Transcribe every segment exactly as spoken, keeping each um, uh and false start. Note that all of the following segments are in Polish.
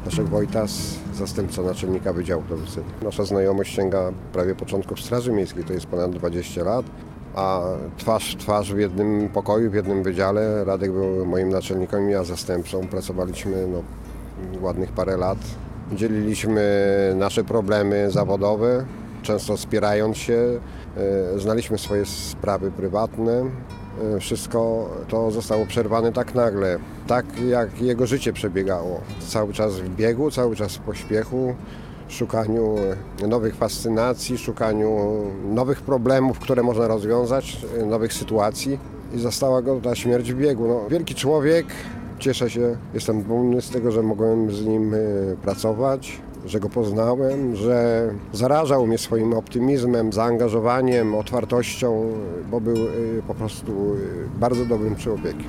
Leszek Wojtas, zastępca naczelnika Wydziału Produkcyjnego. Nasza znajomość sięga prawie początków Straży Miejskiej, to jest ponad dwadzieścia lat, a twarz w twarz w jednym pokoju, w jednym wydziale. Radek był moim naczelnikiem, ja zastępcą. Pracowaliśmy no, ładnych parę lat. Dzieliliśmy nasze problemy zawodowe, często wspierając się. Znaliśmy swoje sprawy prywatne. Wszystko to zostało przerwane tak nagle, tak jak jego życie przebiegało. Cały czas w biegu, cały czas w pośpiechu, szukaniu nowych fascynacji, szukaniu nowych problemów, które można rozwiązać, nowych sytuacji. I zastała go ta śmierć w biegu. No, wielki człowiek, cieszę się, jestem dumny z tego, że mogłem z nim pracować, że go poznałem, że zarażał mnie swoim optymizmem, zaangażowaniem, otwartością, bo był po prostu bardzo dobrym człowiekiem.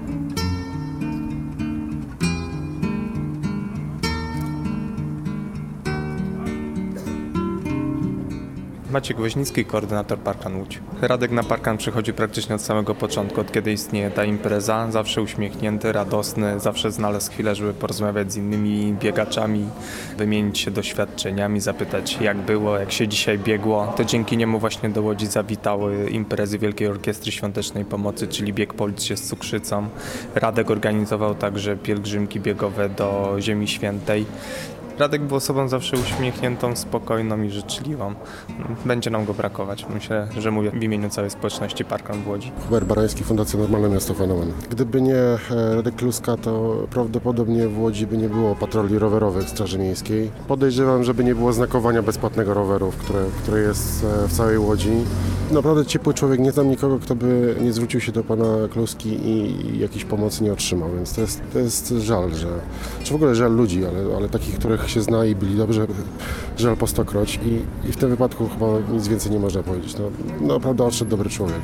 Maciek Woźnicki, koordynator Parkan Łódź. Radek na Parkan przychodzi praktycznie od samego początku, od kiedy istnieje ta impreza. Zawsze uśmiechnięty, radosny, zawsze znalazł chwilę, żeby porozmawiać z innymi biegaczami, wymienić się doświadczeniami, zapytać jak było, jak się dzisiaj biegło. To dzięki niemu właśnie do Łodzi zawitały imprezy Wielkiej Orkiestry Świątecznej Pomocy, czyli bieg po Litsie z cukrzycą. Radek organizował także pielgrzymki biegowe do Ziemi Świętej. Radek był osobą zawsze uśmiechniętą, spokojną i życzliwą. Będzie nam go brakować. Myślę, że mówię w imieniu całej społeczności Parkan w Łodzi. Hubert Barański, Fundacja Normalne Miasto Fenomen. Gdyby nie Radek Kluska, to prawdopodobnie w Łodzi by nie było patroli rowerowych Straży Miejskiej. Podejrzewam, żeby nie było znakowania bezpłatnego rowerów, które, które jest w całej Łodzi. Naprawdę ciepły człowiek, nie znam nikogo, kto by nie zwrócił się do pana Kluski i jakiejś pomocy nie otrzymał, więc to jest, to jest żal, że, czy w ogóle żal ludzi, ale, ale takich, których się zna i byli dobrze, żal po stokroć i, i w tym wypadku chyba nic więcej nie można powiedzieć. No, naprawdę odszedł dobry człowiek.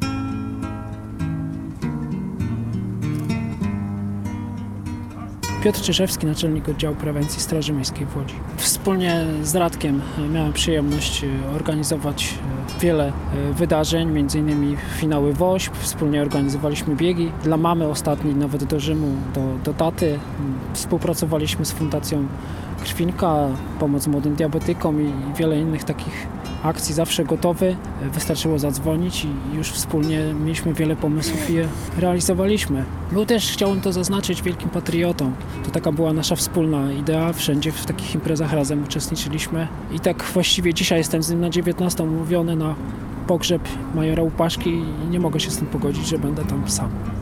Piotr Czyżewski, naczelnik oddziału prewencji Straży Miejskiej w Łodzi. Wspólnie z Radkiem miałem przyjemność organizować wiele wydarzeń, między innymi finały WOŚP. Wspólnie organizowaliśmy biegi dla mamy, ostatni nawet do Rzymu, do, do taty. Współpracowaliśmy z Fundacją Krwinka, pomoc młodym diabetykom i wiele innych takich akcji, zawsze gotowy. Wystarczyło zadzwonić i już wspólnie mieliśmy wiele pomysłów i je realizowaliśmy. Był też, chciałbym to zaznaczyć, wielkim patriotą. To taka była nasza wspólna idea. Wszędzie w takich imprezach razem uczestniczyliśmy. I tak właściwie dzisiaj jestem z nim na dziewiętnastą umówiony na pogrzeb majora Łupaszki i nie mogę się z tym pogodzić, że będę tam sam.